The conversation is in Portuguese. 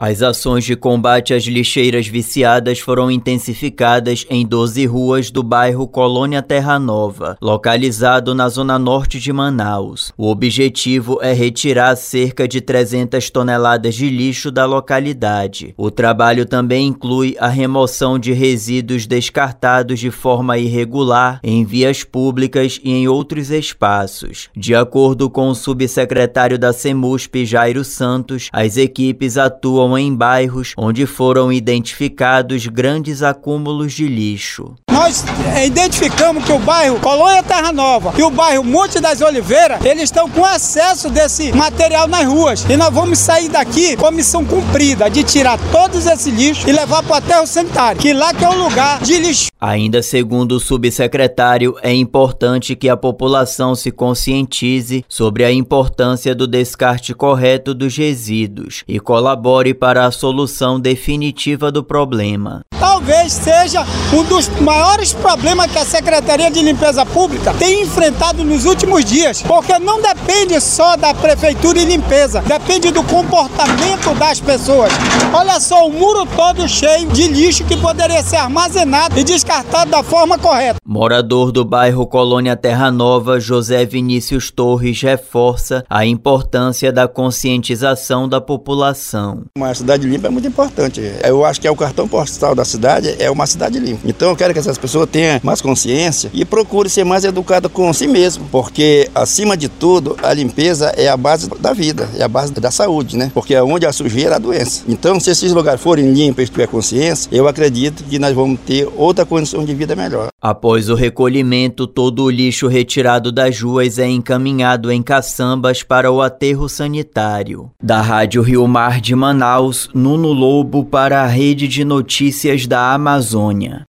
As ações de combate às lixeiras viciadas foram intensificadas em 12 ruas do bairro Colônia Terra Nova, localizado na zona norte de Manaus. O objetivo é retirar cerca de 300 toneladas de lixo da localidade. O trabalho também inclui a remoção de resíduos descartados de forma irregular em vias públicas e em outros espaços. De acordo com o subsecretário da CEMUSP, Jairo Santos, as equipes atuam em bairros onde foram identificados grandes acúmulos de lixo. Nós identificamos que o bairro Colônia Terra Nova e o bairro Monte das Oliveiras, eles estão com acesso desse material nas ruas. E nós vamos sair daqui com a missão cumprida de tirar todos esse lixo e levar para o aterro sanitário, que lá que é um lugar de lixo. Ainda segundo o subsecretário, é importante que a população se conscientize sobre a importância do descarte correto dos resíduos e colabore para a solução definitiva do problema. Talvez seja um dos maiores problemas que a Secretaria de Limpeza Pública tem enfrentado nos últimos dias, porque não depende só da Prefeitura e limpeza, depende do comportamento das pessoas. Olha só, o muro todo cheio de lixo que poderia ser armazenado e descartado da forma correta. Morador do bairro Colônia Terra Nova, José Vinícius Torres reforça a importância da conscientização da população. Uma cidade limpa é muito importante. Eu acho que é o cartão postal da cidade, é uma cidade limpa. Então eu quero que essas pessoas tenham mais consciência e procurem ser mais educadas com si mesmo, porque acima de tudo a limpeza é a base da vida, é a base da saúde, né? Porque é onde a sujeira é a doença. Então se esses lugares forem limpos e tiver consciência, eu acredito que nós vamos ter outra condição de vida melhor. Após o recolhimento, todo o lixo retirado das ruas é encaminhado em caçambas para o aterro sanitário. Da Rádio Rio Mar de Manaus, Nuno Lobo para a Rede de Notícias da Amazônia.